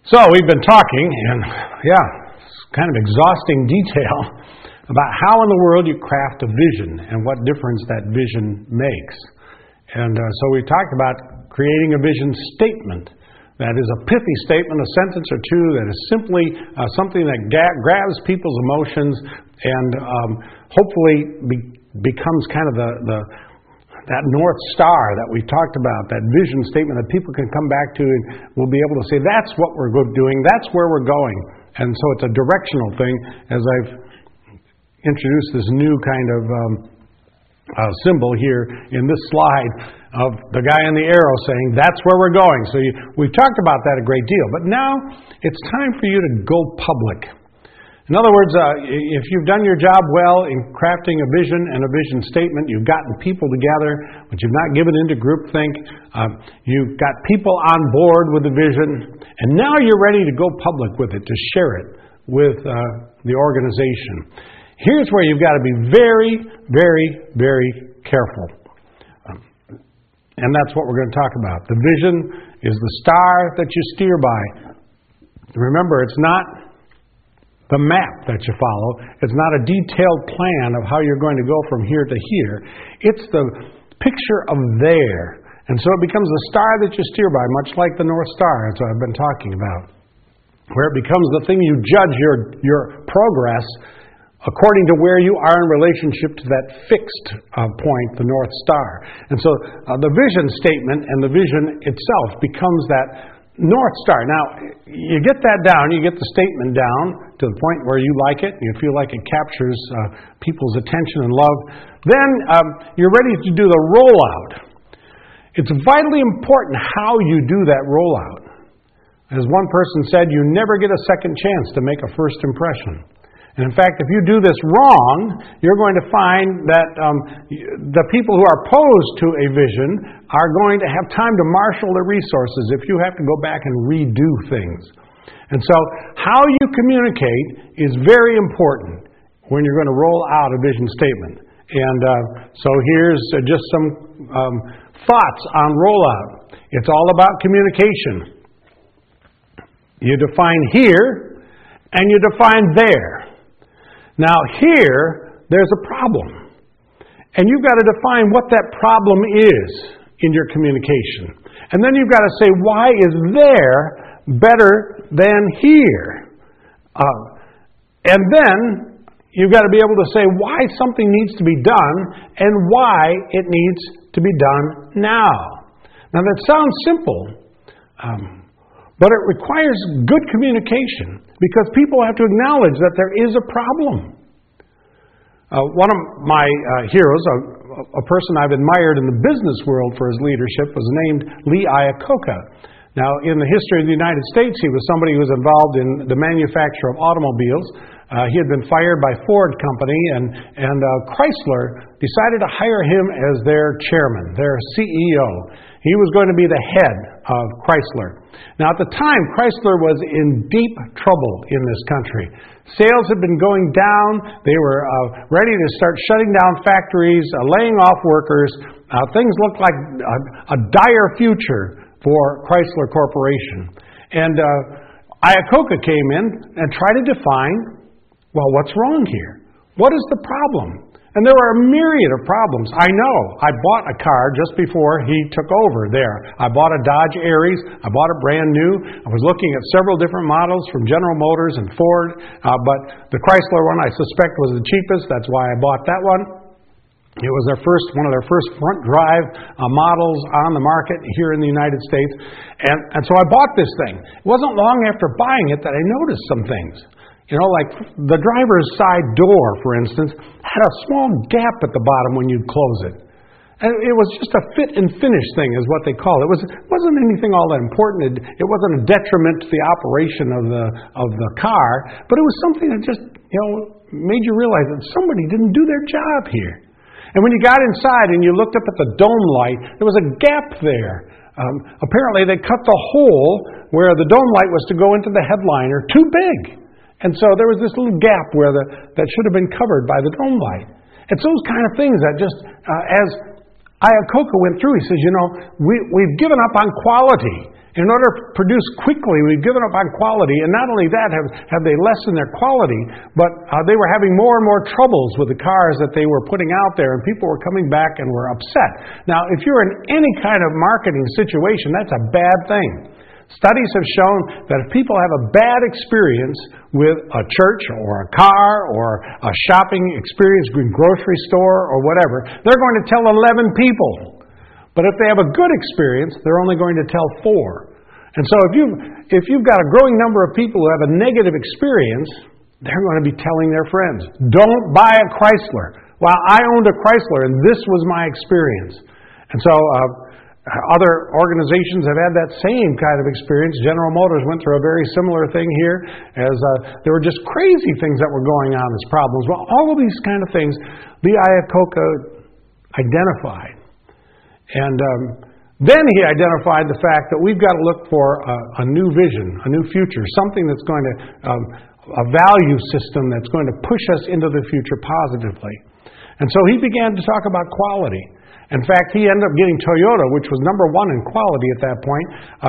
So we've been talking, and it's kind of exhausting detail about how in the world you craft a vision and what difference that vision makes. And so we talked about creating a vision statement that is a pithy statement, a sentence or two that is simply something that grabs people's emotions and hopefully becomes kind of that North Star that we talked about, that vision statement that people can come back to and will be able to say, that's what we're doing, that's where we're going. And so it's a directional thing, as I've introduced this new kind of symbol here in this slide of the guy in the arrow saying, that's where we're going. So we've talked about that a great deal. But now it's time for you to go public. In other words, if you've done your job well in crafting a vision and a vision statement, you've gotten people together, but you've not given into groupthink, you've got people on board with the vision, and now you're ready to go public with it, to share it with the organization. Here's where you've got to be very, very, very careful. And that's what we're going to talk about. The vision is the star that you steer by. Remember, it's not the map that you follow. It's not a detailed plan of how you're going to go from here to here. It's the picture of there. And so it becomes the star that you steer by, much like the North Star, as I've been talking about, where it becomes the thing you judge your progress according to where you are in relationship to that fixed point, the North Star. And so the vision statement and the vision itself becomes that North Star. Now, you get that down, you get the statement down to the point where you like it, you feel like it captures people's attention and love, then you're ready to do the rollout. It's vitally important how you do that rollout. As one person said, you never get a second chance to make a first impression. And in fact, if you do this wrong, you're going to find that the people who are opposed to a vision are going to have time to marshal their resources if you have to go back and redo things. And so how you communicate is very important when you're going to roll out a vision statement. And so here's just some thoughts on rollout. It's all about communication. You define here and you define there. Now here, there's a problem. And you've got to define what that problem is in your communication. And then you've got to say, why is there better than here? And then you've got to be able to say why something needs to be done and why it needs to be done now. Now that sounds simple, but it requires good communication because people have to acknowledge that there is a problem. One of my heroes, a person I've admired in the business world for his leadership, was named Lee Iacocca. Now, in the history of the United States, he was somebody who was involved in the manufacture of automobiles. He had been fired by Ford Company, and Chrysler decided to hire him as their chairman, their CEO. He was going to be the head of Chrysler. Now, at the time, Chrysler was in deep trouble in this country. Sales had been going down. They were ready to start shutting down factories, laying off workers. Things looked like a dire future for Chrysler Corporation. And Iacocca came in and tried to define, well, what's wrong here? What is the problem? And there were a myriad of problems. I know. I bought a car just before he took over there. I bought a Dodge Aries. I bought it brand new. I was looking at several different models from General Motors and Ford, but the Chrysler one I suspect was the cheapest. That's why I bought that one. It was one of their first front drive models on the market here in the United States. And so I bought this thing. It wasn't long after buying it that I noticed some things. You know, like the driver's side door, for instance, had a small gap at the bottom when you'd close it. And it was just a fit and finish thing is what they call it. It wasn't anything all that important. It wasn't a detriment to the operation of the car, but it was something that just, made you realize that somebody didn't do their job here. And when you got inside and you looked up at the dome light, there was a gap there. Apparently they cut the hole where the dome light was to go into the headliner too big. And so there was this little gap where that should have been covered by the dome light. It's those kind of things that just, as Iacocca went through. He says, we've given up on quality. In order to produce quickly, we've given up on quality. And not only that, have they lessened their quality, but they were having more and more troubles with the cars that they were putting out there, and people were coming back and were upset. Now, if you're in any kind of marketing situation, that's a bad thing. Studies have shown that if people have a bad experience with a church or a car or a shopping experience, grocery store or whatever, they're going to tell 11 people. But if they have a good experience, they're only going to tell 4. And so if you've got a growing number of people who have a negative experience, they're going to be telling their friends, don't buy a Chrysler. Well, I owned a Chrysler and this was my experience. And so other organizations have had that same kind of experience. General Motors went through a very similar thing here, as there were just crazy things that were going on as problems. Well, all of these kind of things, Lee Iacocca identified. And then he identified the fact that we've got to look for a new vision, a new future, something that's going to, a value system that's going to push us into the future positively. And so he began to talk about quality. In fact, he ended up getting Toyota, which was number 1 in quality at that point.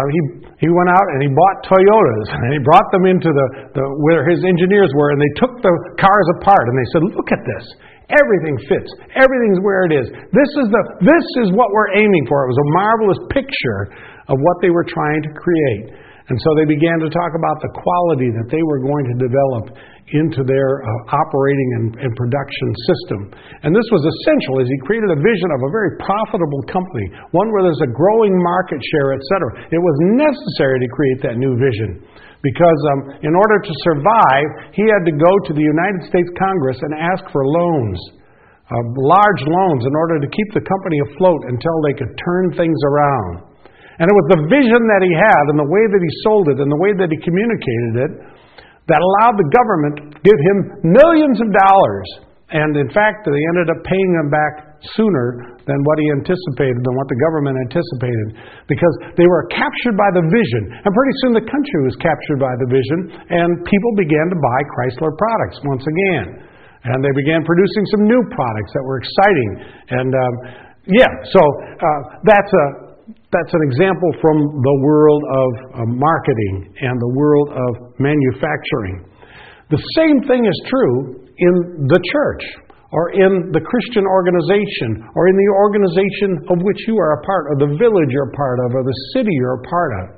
He went out and he bought Toyotas, and he brought them into where his engineers were, and they took the cars apart, and they said, look at this. Everything fits. Everything's where it is. This is what we're aiming for. It was a marvelous picture of what they were trying to create. And so they began to talk about the quality that they were going to develop into their operating and production system. And this was essential as he created a vision of a very profitable company, one where there's a growing market share, etc. It was necessary to create that new vision. Because in order to survive, he had to go to the United States Congress and ask for loans, large loans, in order to keep the company afloat until they could turn things around. And it was the vision that he had and the way that he sold it and the way that he communicated it that allowed the government to give him millions of dollars. And in fact, they ended up paying him back sooner than what he anticipated, than what the government anticipated, because they were captured by the vision. And pretty soon the country was captured by the vision, and people began to buy Chrysler products once again. And they began producing some new products that were exciting. And that's an example from the world of marketing and the world of manufacturing. The same thing is true in the church, or in the Christian organization, or in the organization of which you are a part, or the village you're a part of, or the city you're a part of.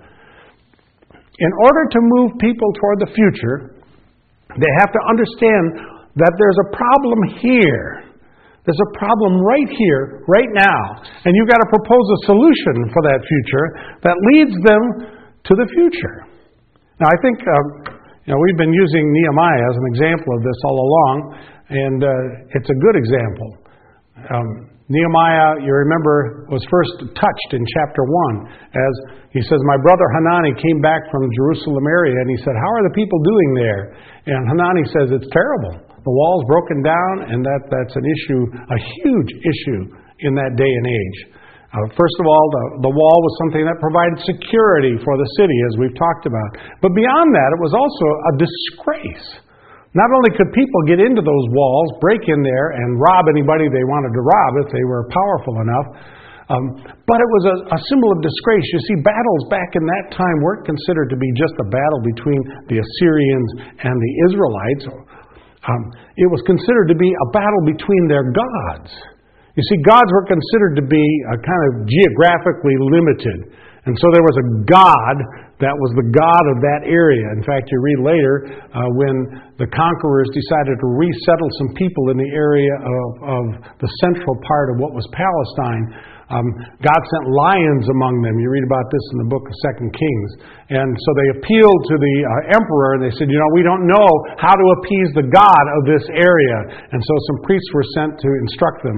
In order to move people toward the future, they have to understand that there's a problem here. There's a problem right here, right now, and you've got to propose a solution for that future that leads them to the future. Now, I think we've been using Nehemiah as an example of this all along, and it's a good example. Nehemiah, you remember, was first touched in chapter 1 as he says, my brother Hanani came back from Jerusalem area, and he said, how are the people doing there? And Hanani says, it's terrible. The wall's broken down, and that's an issue, a huge issue in that day and age. First of all, the wall was something that provided security for the city, as we've talked about. But beyond that, it was also a disgrace. Not only could people get into those walls, break in there, and rob anybody they wanted to rob if they were powerful enough, but it was a symbol of disgrace. You see, battles back in that time weren't considered to be just a battle between the Assyrians and the Israelites. It was considered to be a battle between their gods. You see, gods were considered to be kind of geographically limited. And so there was a god that was the god of that area. In fact, you read later when the conquerors decided to resettle some people in the area of the central part of what was Palestine, God sent lions among them. You read about this in the book of 2 Kings. And so they appealed to the emperor, and they said, we don't know how to appease the god of this area. And so some priests were sent to instruct them.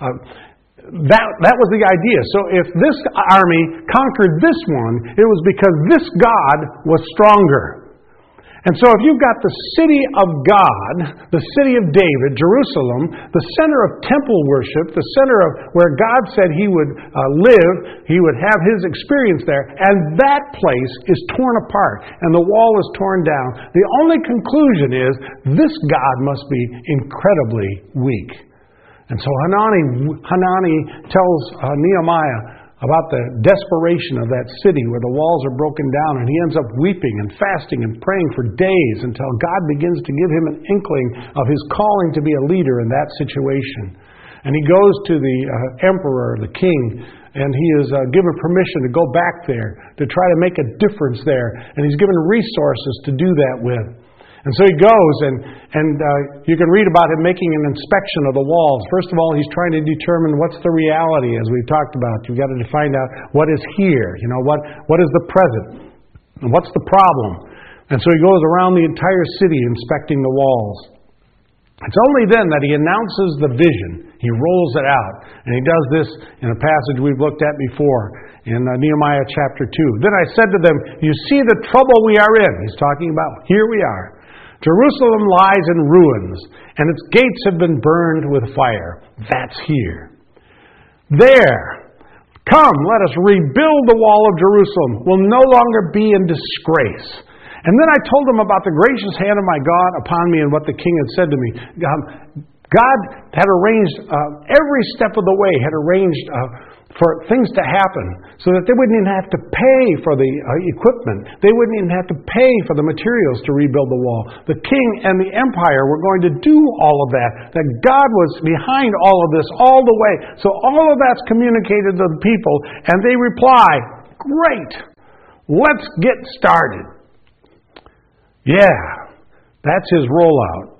That was the idea. So if this army conquered this one, it was because this God was stronger. And so if you've got the city of God, the city of David, Jerusalem, the center of temple worship, the center of where God said he would live, he would have his experience there, and that place is torn apart and the wall is torn down, the only conclusion is this God must be incredibly weak. And so Hanani tells Nehemiah about the desperation of that city where the walls are broken down, and he ends up weeping and fasting and praying for days until God begins to give him an inkling of his calling to be a leader in that situation. And he goes to the emperor, the king, and he is given permission to go back there to try to make a difference there. And he's given resources to do that with. And so he goes, and you can read about him making an inspection of the walls. First of all, he's trying to determine what's the reality, as we've talked about. You've got to find out what is here. You know, what is the present? And what's the problem? And so he goes around the entire city inspecting the walls. It's only then that he announces the vision. He rolls it out. And he does this in a passage we've looked at before in Nehemiah chapter 2. Then I said to them, you see the trouble we are in. He's talking about, here we are. Jerusalem lies in ruins, and its gates have been burned with fire. That's here. There. Come, let us rebuild the wall of Jerusalem. We'll no longer be in disgrace. And then I told them about the gracious hand of my God upon me and what the king had said to me. God had arranged, every step of the way, had arranged for things to happen so that they wouldn't even have to pay for the equipment. They wouldn't even have to pay for the materials to rebuild the wall. The king and the empire were going to do all of that. That God was behind all of this all the way. So all of that's communicated to the people, and they reply, great, let's get started. Yeah, that's his rollout.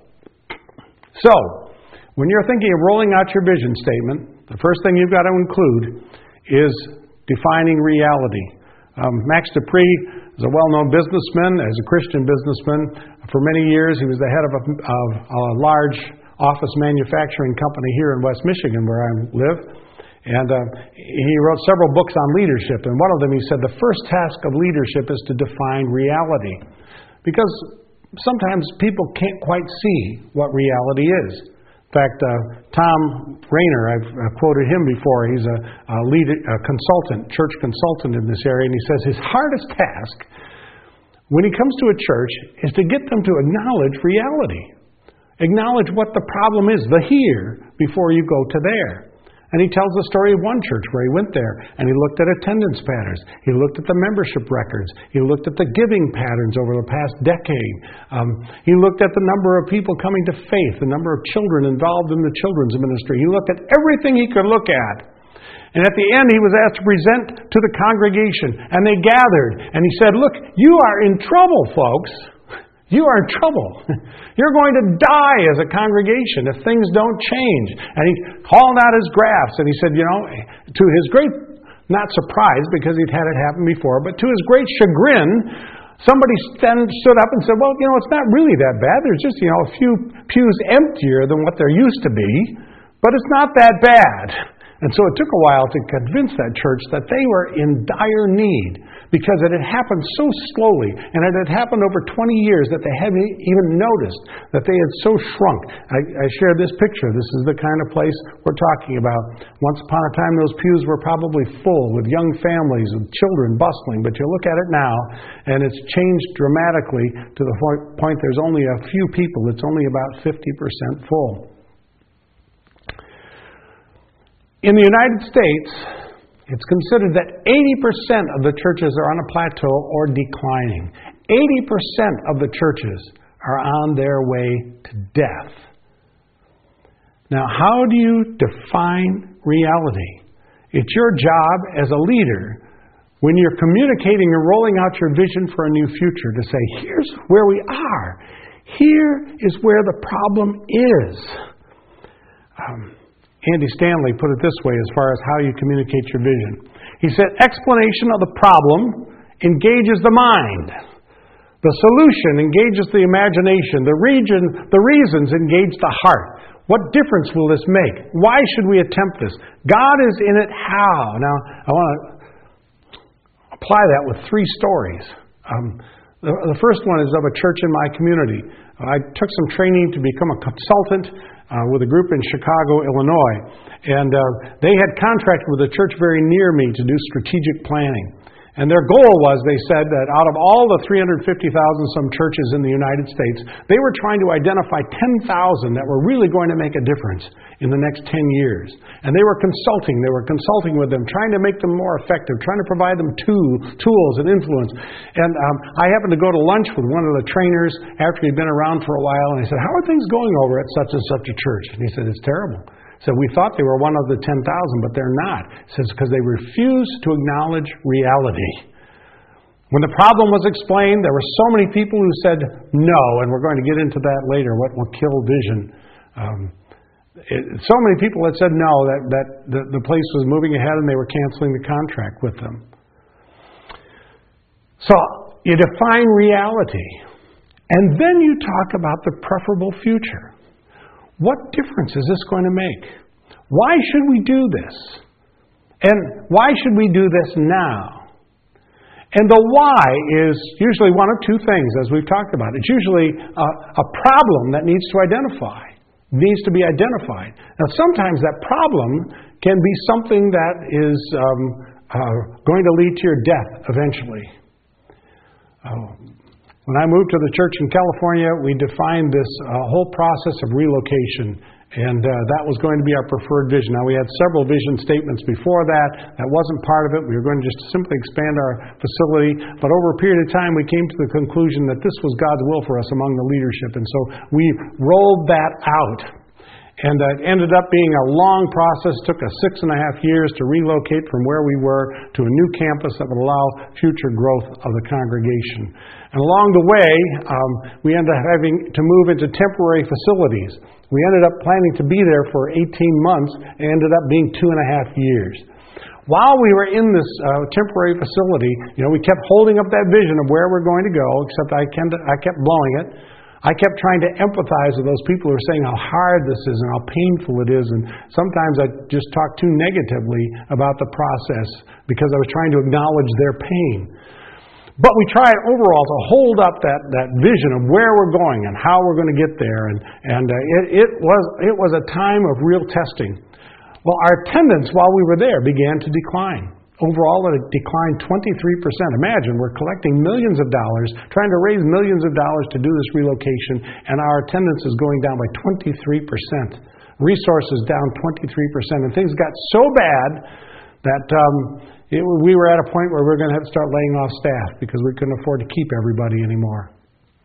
So, when you're thinking of rolling out your vision statement, the first thing you've got to include is defining reality. Max Dupree is a well-known businessman, as a Christian businessman. For many years, he was the head of a large office manufacturing company here in West Michigan, where I live. And he wrote several books on leadership. And one of them, he said, the first task of leadership is to define reality. Because sometimes people can't quite see what reality is. In fact, Tom Rainer, I've quoted him before. He's a consultant, church consultant in this area, and he says his hardest task when he comes to a church is to get them to acknowledge reality. Acknowledge what the problem is, the here, before you go to there. And he tells the story of one church where he went there and he looked at attendance patterns. He looked at the membership records. He looked at the giving patterns over the past decade. He looked at the number of people coming to faith, the number of children involved in the children's ministry. He looked at everything he could look at. And at the end, he was asked to present to the congregation. And they gathered. And he said, look, you are in trouble, folks. You are in trouble. You're going to die as a congregation if things don't change. And he hauled out his graphs and he said, you know, to his great, not surprise because he'd had it happen before, but to his great chagrin, somebody stood up and said, well, you know, it's not really that bad. There's just, you know, a few pews emptier than what there used to be, but it's not that bad. And so it took a while to convince that church that they were in dire need because it had happened so slowly and it had happened over 20 years that they hadn't even noticed that they had so shrunk. I shared this picture. This is the kind of place we're talking about. Once upon a time, those pews were probably full with young families, with children bustling, but you look at it now and it's changed dramatically to the point there's only a few people. It's only about 50% full. In the United States, it's considered that 80% of the churches are on a plateau or declining. 80% of the churches are on their way to death. Now, how do you define reality? It's your job as a leader, when you're communicating and rolling out your vision for a new future, to say, here's where we are. Here is where the problem is. Andy Stanley put it this way as far as how you communicate your vision. He said, explanation of the problem engages the mind. The solution engages the imagination. The reasons engage the heart. What difference will this make? Why should we attempt this? God is in it how? Now, I want to apply that with 3 stories. The first one is of a church in my community. I took some training to become a consultant with a group in Chicago, Illinois. And they had contracted with a church very near me to do strategic planning. And their goal was, they said, that out of all the 350,000 some churches in the United States, they were trying to identify 10,000 that were really going to make a difference in the next 10 years. And they were consulting with them, trying to make them more effective, trying to provide them tools and influence. And I happened to go to lunch with one of the trainers after he'd been around for a while, and I said, "How are things going over at such and such a church?" And he said, "It's terrible." So we thought they were one of the 10,000, but they're not. He says, because they refuse to acknowledge reality. When the problem was explained, there were so many people who said no, and we're going to get into that later, what will kill vision. So many people had said no, that the place was moving ahead and they were canceling the contract with them. So you define reality, and then you talk about the preferable future. What difference is this going to make? Why should we do this? And why should we do this now? And the why is usually one of two things, as we've talked about. It's usually a problem that needs to be identified. Now, sometimes that problem can be something that is going to lead to your death eventually. When I moved to the church in California, we defined this whole process of relocation, and that was going to be our preferred vision. Now, we had several vision statements before that. That wasn't part of it. We were going to just simply expand our facility, but over a period of time, we came to the conclusion that this was God's will for us among the leadership, and so we rolled that out. And it ended up being a long process. It took us 6.5 years to relocate from where we were to a new campus that would allow future growth of the congregation. And along the way, we ended up having to move into temporary facilities. We ended up planning to be there for 18 months and ended up being 2.5 years. While we were in this temporary facility, we kept holding up that vision of where we're going to go, except I kept blowing it. I kept trying to empathize with those people who were saying how hard this is and how painful it is, and sometimes I just talked too negatively about the process because I was trying to acknowledge their pain. But we tried overall to hold up that vision of where we're going and how we're going to get there, and it was a time of real testing. Well, our attendance while we were there began to decline. Overall, it declined 23%. Imagine, we're collecting millions of dollars, trying to raise millions of dollars to do this relocation, and our attendance is going down by 23%. Resources down 23%. And things got so bad that we were at a point where we were going to have to start laying off staff because we couldn't afford to keep everybody anymore.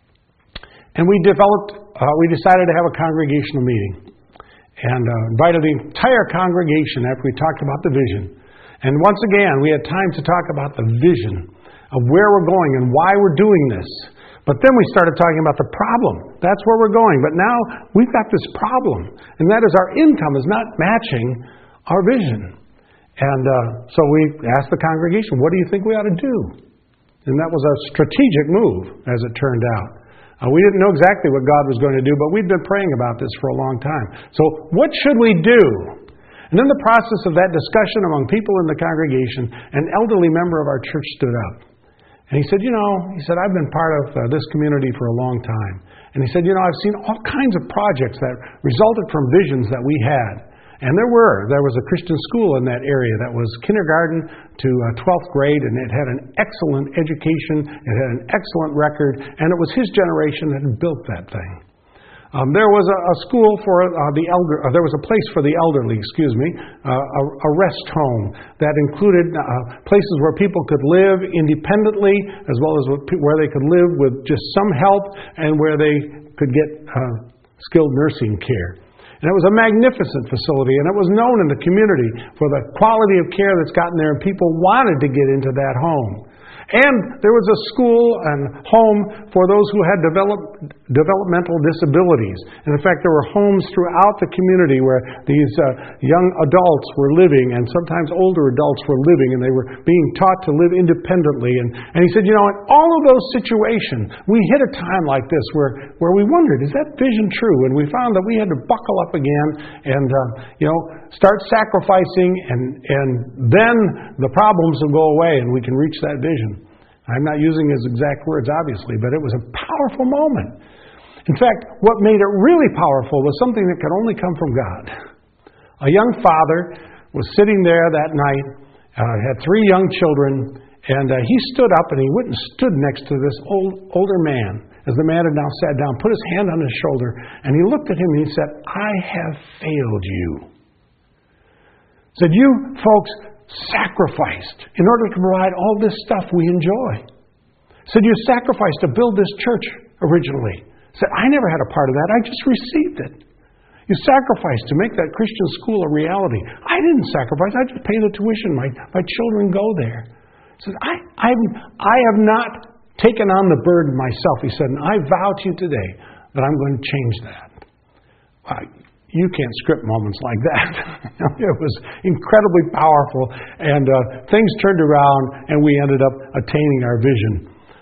And we decided to have a congregational meeting and invited the entire congregation after we talked about the vision. And once again, we had time to talk about the vision of where we're going and why we're doing this. But then we started talking about the problem. That's where we're going. But now we've got this problem, and that is our income is not matching our vision. And so we asked the congregation, what do you think we ought to do? And that was a strategic move, as it turned out. We didn't know exactly what God was going to do, but we'd been praying about this for a long time. So what should we do? And in the process of that discussion among people in the congregation, an elderly member of our church stood up. And he said, I've been part of this community for a long time. And he said, I've seen all kinds of projects that resulted from visions that we had. And there was a Christian school in that area that was kindergarten to 12th grade, and it had an excellent education, it had an excellent record, and it was his generation that had built that thing. There was a school for there was a place for the elderly, a rest home that included places where people could live independently, as well as where they could live with just some help, and where they could get skilled nursing care. And it was a magnificent facility, and it was known in the community for the quality of care that's gotten there, and people wanted to get into that home. And there was a school and home for those who had developmental disabilities. And in fact, there were homes throughout the community where these young adults were living, and sometimes older adults were living, and they were being taught to live independently. And he said, in all of those situations, we hit a time like this where we wondered, is that vision true? And we found that we had to buckle up again and start sacrificing, and then the problems will go away and we can reach that vision. I'm not using his exact words, obviously, but it was a powerful moment. In fact, what made it really powerful was something that could only come from God. A young father was sitting there that night, had 3 young children, And he stood up and he went and stood next to this older man. As the man had now sat down, put his hand on his shoulder, and he looked at him and he said, I have failed you. He said, you folks sacrificed in order to provide all this stuff we enjoy. He said, you sacrificed to build this church originally. He said, I never had a part of that. I just received it. You sacrificed to make that Christian school a reality. I didn't sacrifice. I just pay the tuition. My children go there. He said, I have not taken on the burden myself. He said, and I vow to you today that I'm going to change that. You can't script moments like that. It was incredibly powerful, and things turned around, and we ended up attaining our vision.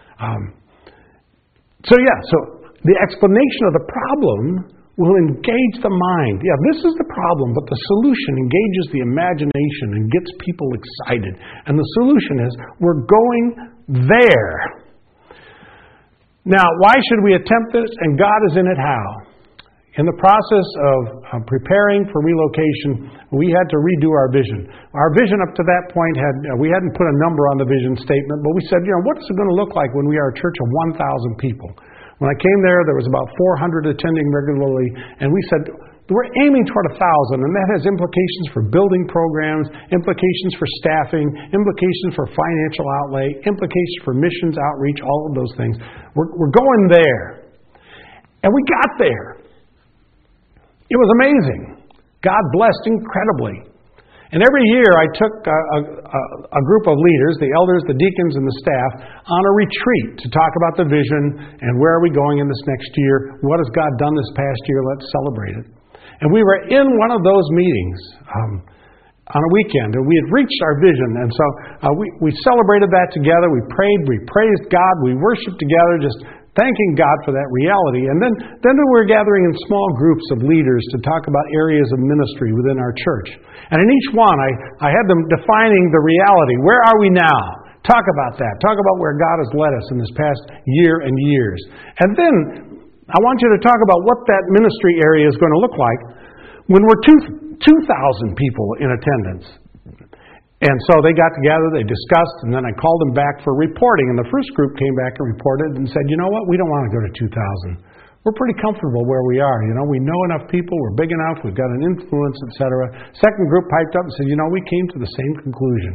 So the explanation of the problem will engage the mind. Yeah, this is the problem, but the solution engages the imagination and gets people excited. And the solution is, we're going there. Now, why should we attempt this? And God is in it how? In the process of preparing for relocation, we had to redo our vision. Our vision up to that point we hadn't put a number on the vision statement, but we said, what is it going to look like when we are a church of 1,000 people? When I came there was about 400 attending regularly, and we said, we're aiming toward 1,000, and that has implications for building programs, implications for staffing, implications for financial outlay, implications for missions, outreach, all of those things. We're going there. And we got there. It was amazing. God blessed incredibly. And every year I took a group of leaders, the elders, the deacons, and the staff, on a retreat to talk about the vision and where are we going in this next year. What has God done this past year? Let's celebrate it. And we were in one of those meetings on a weekend, and we had reached our vision. And so we celebrated that together. We prayed, we praised God, we worshiped together, just thanking God for that reality. And then we were gathering in small groups of leaders to talk about areas of ministry within our church. And in each one, I had them defining the reality. Where are we now? Talk about that. Talk about where God has led us in this past year and years. And then I want you to talk about what that ministry area is going to look like when we're 2,000 people in attendance. And so they got together, they discussed, and then I called them back for reporting. And the first group came back and reported and said, you know what, we don't want to go to 2,000. We're pretty comfortable where we are. We know enough people, we're big enough, we've got an influence, etc. Second group piped up and said, we came to the same conclusion.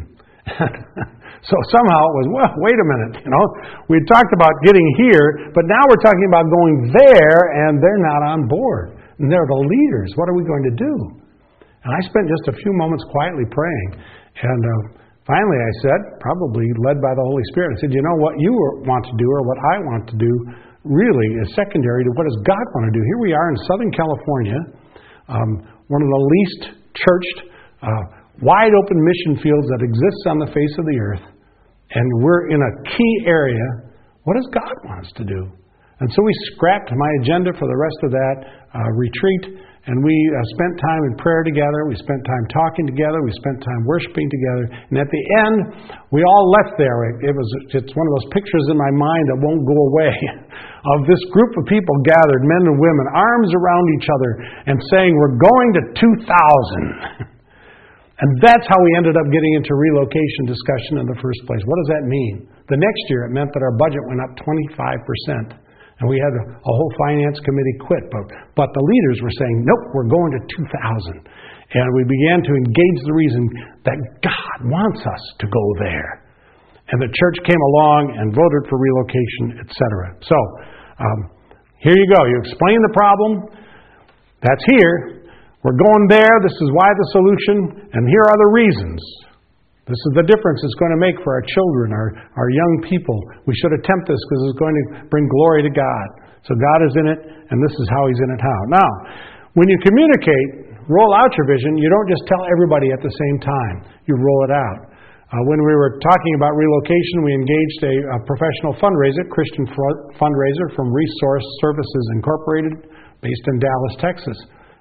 So somehow it was, well, wait a minute, we had talked about getting here, but now we're talking about going there, and they're not on board. And they're the leaders. What are we going to do? And I spent just a few moments quietly praying. And finally I said, probably led by the Holy Spirit, I said, what you want to do or what I want to do really is secondary to what does God want to do. Here we are in Southern California, one of the least churched, wide open mission fields that exists on the face of the earth. And we're in a key area. What does God want us to do? And so we scrapped my agenda for the rest of that retreat. And we spent time in prayer together. We spent time talking together. We spent time worshiping together. And at the end, we all left there. It's one of those pictures in my mind that won't go away of this group of people gathered, men and women, arms around each other and saying, we're going to 2,000. And that's how we ended up getting into relocation discussion in the first place. What does that mean? The next year, it meant that our budget went up 25%. And we had a whole finance committee quit. But the leaders were saying, nope, we're going to 2,000. And we began to engage the reason that God wants us to go there. And the church came along and voted for relocation, etc. So, here you go. You explain the problem. That's here. We're going there. This is why the solution. And here are the reasons. This is the difference it's going to make for our children, our young people. We should attempt this because it's going to bring glory to God. So God is in it, and this is how He's in it how. Now, when you communicate, roll out your vision, you don't just tell everybody at the same time. You roll it out. When we were talking about relocation, we engaged a professional fundraiser, Christian fundraiser from Resource Services Incorporated, based in Dallas, Texas.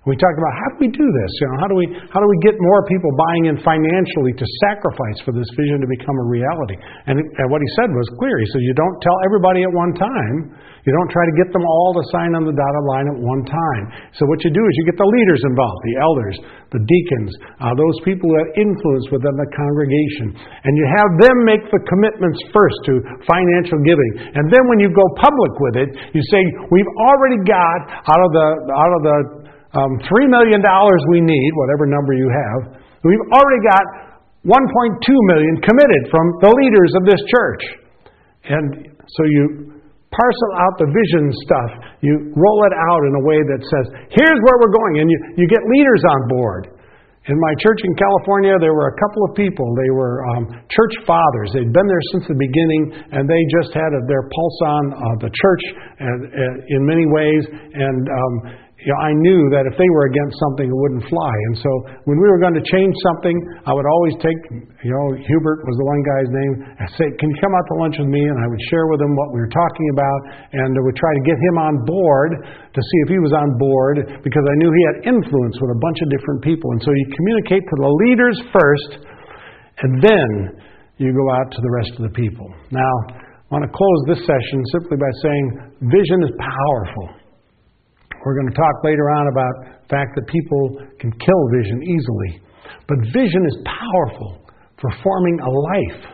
We talked about how do we do this? How do we get more people buying in financially to sacrifice for this vision to become a reality? And what he said was clear. He said, you don't tell everybody at one time. You don't try to get them all to sign on the dotted line at one time. So what you do is you get the leaders involved, the elders, the deacons, those people who have influence within the congregation. And you have them make the commitments first to financial giving. And then when you go public with it, you say, we've already got out of the $3 million we need, whatever number you have, we've already got $1.2 million committed from the leaders of this church. And so you parcel out the vision stuff. You roll it out in a way that says, here's where we're going. And you get leaders on board. In my church in California, there were a couple of people. They were church fathers. They'd been there since the beginning, and they just had their pulse on the church in many ways. And I knew that if they were against something, it wouldn't fly. And so when we were going to change something, I would always take, Hubert was the one guy's name, I'd say, can you come out to lunch with me? And I would share with him what we were talking about, and I would try to get him on board to see if he was on board, because I knew he had influence with a bunch of different people. And so you communicate to the leaders first, and then you go out to the rest of the people. Now, I want to close this session simply by saying vision is powerful. We're going to talk later on about the fact that people can kill vision easily. But vision is powerful for forming a life.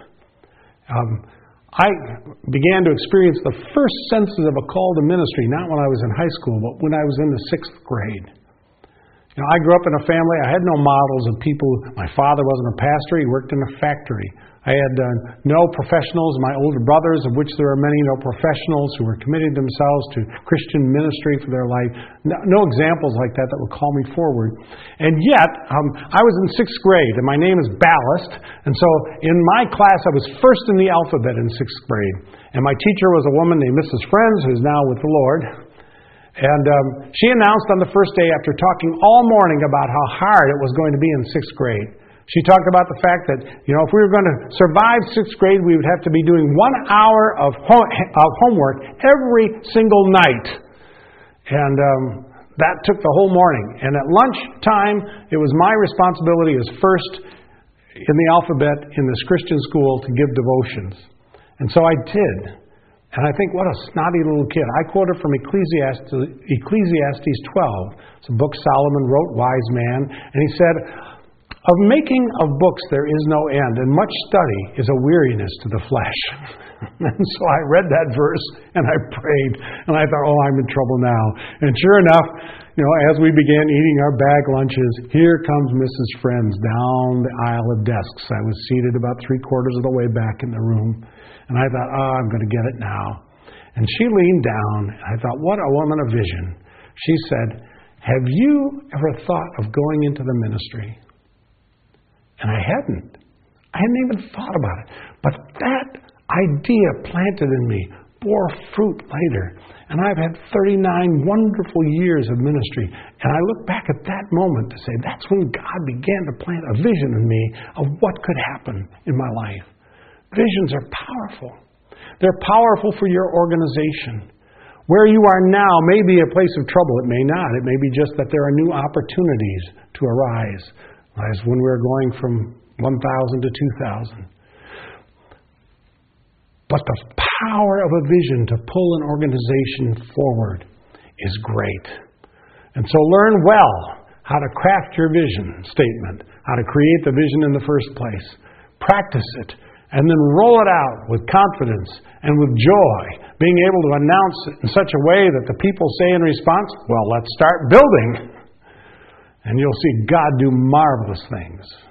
I began to experience the first senses of a call to ministry, not when I was in high school, but when I was in the 6th grade. I grew up in a family, I had no models of people. My father wasn't a pastor, he worked in a factory. I had no professionals, my older brothers, of which there are many, no professionals who were committing themselves to Christian ministry for their life. No examples like that would call me forward. And yet, I was in 6th grade, and my name is Ballast. And so in my class, I was first in the alphabet in 6th grade. And my teacher was a woman named Mrs. Friends, who's now with the Lord. And she announced on the first day, after talking all morning about how hard it was going to be in 6th grade, she talked about the fact that, if we were going to survive 6th grade, we would have to be doing 1 hour of homework every single night. And that took the whole morning. And at lunchtime, it was my responsibility as first in the alphabet in this Christian school to give devotions. And so I did. And I think, what a snotty little kid. I quoted from Ecclesiastes 12. It's a book Solomon wrote, wise man. And he said, of making of books there is no end, and much study is a weariness to the flesh. And so I read that verse, and I prayed, and I thought, I'm in trouble now. And sure enough, as we began eating our bag lunches, here comes Mrs. Friends down the aisle of desks. I was seated about 3/4 of the way back in the room, and I thought, I'm going to get it now. And she leaned down, and I thought, what a woman of vision. She said, have you ever thought of going into the ministry? And I hadn't even thought about it. But that idea planted in me bore fruit later. And I've had 39 wonderful years of ministry. And I look back at that moment to say, that's when God began to plant a vision in me of what could happen in my life. Visions are powerful. They're powerful for your organization. Where you are now may be a place of trouble. It may not. It may be just that there are new opportunities to arise. As when we were going from 1,000 to 2,000. But the power of a vision to pull an organization forward is great. And so learn well how to craft your vision statement, how to create the vision in the first place. Practice it, and then roll it out with confidence and with joy, being able to announce it in such a way that the people say in response, well, let's start building. And you'll see God do marvelous things.